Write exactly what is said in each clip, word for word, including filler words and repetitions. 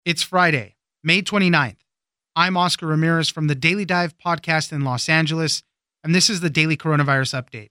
It's Friday, May twenty-ninth. I'm Oscar Ramirez from the Daily Dive podcast in Los Angeles, and this is the Daily Coronavirus Update.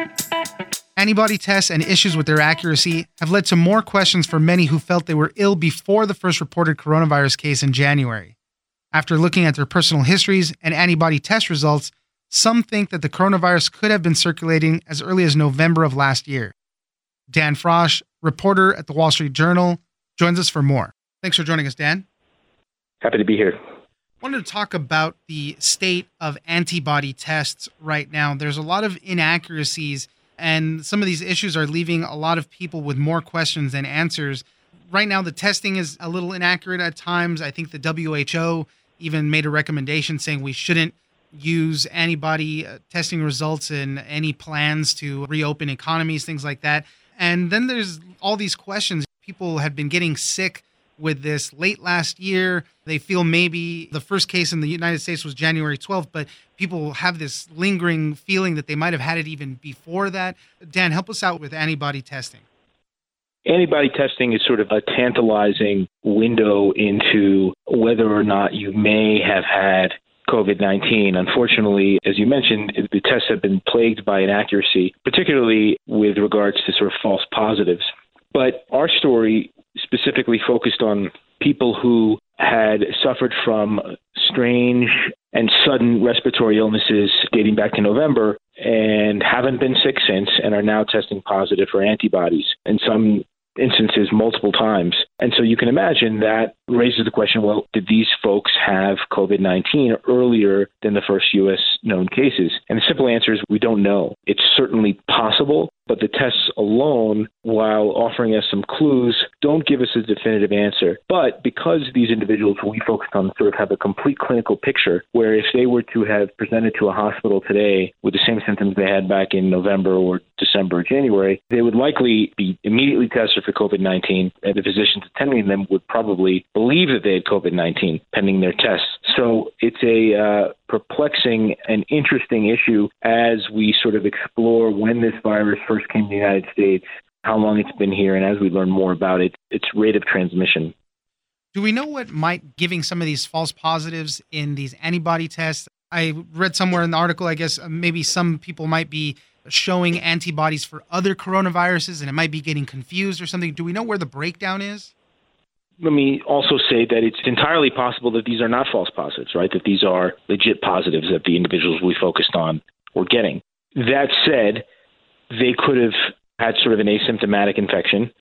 Antibody tests and issues with their accuracy have led to more questions for many who felt they were ill before the first reported coronavirus case in January. After looking at their personal histories and antibody test results, some think that the coronavirus could have been circulating as early as November of last year. Dan Frosch, reporter at the Wall Street Journal, joins us for more. Thanks for joining us, Dan. Happy to be here. I wanted to talk about the state of antibody tests right now. There's a lot of inaccuracies, and some of these issues are leaving a lot of people with more questions than answers. Right now, the testing is a little inaccurate at times. I think the W H O even made a recommendation saying we shouldn't use antibody testing results in any plans to reopen economies, things like that. And then there's all these questions. People have been getting sick with this late last year. They feel maybe the first case in the United States was January twelfth, but people have this lingering feeling that they might have had it even before that. Dan, help us out with antibody testing. Antibody testing is sort of a tantalizing window into whether or not you may have had COVID nineteen. Unfortunately, as you mentioned, the tests have been plagued by inaccuracy, particularly with regards to sort of false positives. But our story specifically focused on people who had suffered from strange and sudden respiratory illnesses dating back to November and haven't been sick since and are now testing positive for antibodies, in some instances multiple times. And so you can imagine that raises the question, well, did these folks have COVID nineteen earlier than the first U S known cases? And the simple answer is we don't know. It's certainly possible, but the tests alone, while offering us some clues, don't give us a definitive answer. But because these individuals we focused on sort of have a complete clinical picture, where if they were to have presented to a hospital today with the same symptoms they had back in November or December or January, they would likely be immediately tested for COVID nineteen, and the physicians attending them would probably believe that they had COVID nineteen pending their tests. So it's a uh, perplexing and interesting issue as we sort of explore when this virus first came to the United States, how long it's been here, and as we learn more about it, its rate of transmission. Do we know what might giving some of these false positives in these antibody tests? I read somewhere in the article, I guess maybe some people might be showing antibodies for other coronaviruses and it might be getting confused or something. Do we know where the breakdown is? Let me also say that it's entirely possible that these are not false positives, right? That these are legit positives that the individuals we focused on were getting. That said, they could have had sort of an asymptomatic infection,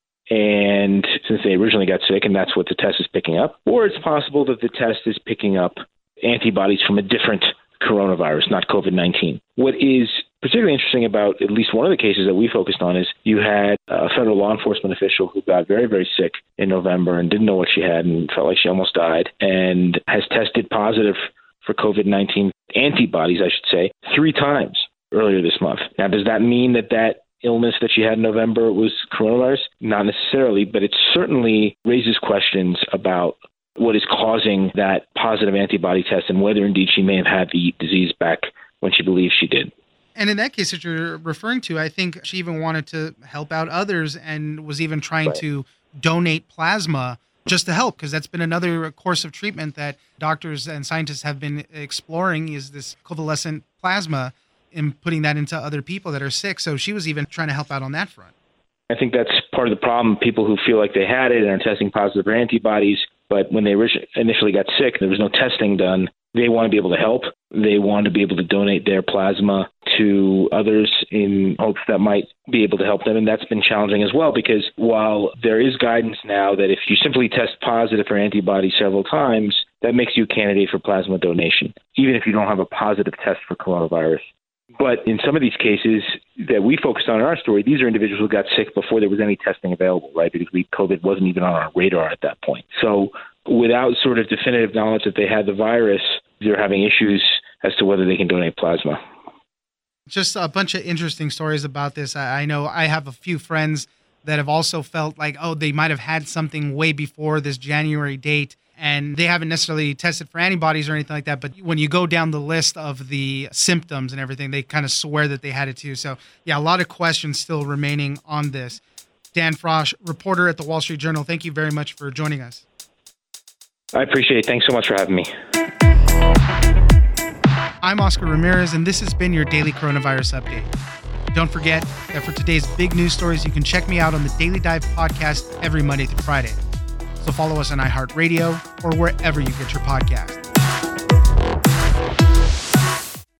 and since they originally got sick, and that's what the test is picking up, or it's possible that the test is picking up antibodies from a different coronavirus, not COVID nineteen. What is particularly interesting about at least one of the cases that we focused on is you had a federal law enforcement official who got very, very sick in November and didn't know what she had and felt like she almost died and has tested positive for COVID nineteen antibodies, I should say, three times earlier this month. Now, does that mean that that illness that she had in November was coronavirus? Not necessarily, but it certainly raises questions about what is causing that positive antibody test and whether indeed she may have had the disease back when she believes she did. And in that case that you're referring to, I think she even wanted to help out others and was even trying Right. to donate plasma just to help, because that's been another course of treatment that doctors and scientists have been exploring, is this convalescent plasma and putting that into other people that are sick. So she was even trying to help out on that front. I think that's part of the problem. People who feel like they had it and are testing positive for antibodies, but when they initially got sick, there was no testing done. They want to be able to help. They want to be able to donate their plasma to others in hopes that might be able to help them. And that's been challenging as well, because while there is guidance now that if you simply test positive for antibodies several times, that makes you a candidate for plasma donation, even if you don't have a positive test for coronavirus. But in some of these cases that we focused on in our story, these are individuals who got sick before there was any testing available, right? Because we, COVID wasn't even on our radar at that point. So without sort of definitive knowledge that they had the virus, they're having issues as to whether they can donate plasma. Just a bunch of interesting stories about this. I I know I have a few friends that have also felt like, oh, they might have had something way before this January date, and they haven't necessarily tested for antibodies or anything like that. But when you go down the list of the symptoms and everything, they kind of swear that they had it too. So, yeah, a lot of questions still remaining on this. Dan Frosch, reporter at the Wall Street Journal, thank you very much for joining us. I appreciate it. Thanks so much for having me. I'm Oscar Ramirez, and this has been your Daily Coronavirus Update. Don't forget that for today's big news stories, you can check me out on the Daily Dive podcast every Monday through Friday. So follow us on iHeartRadio or wherever you get your podcasts.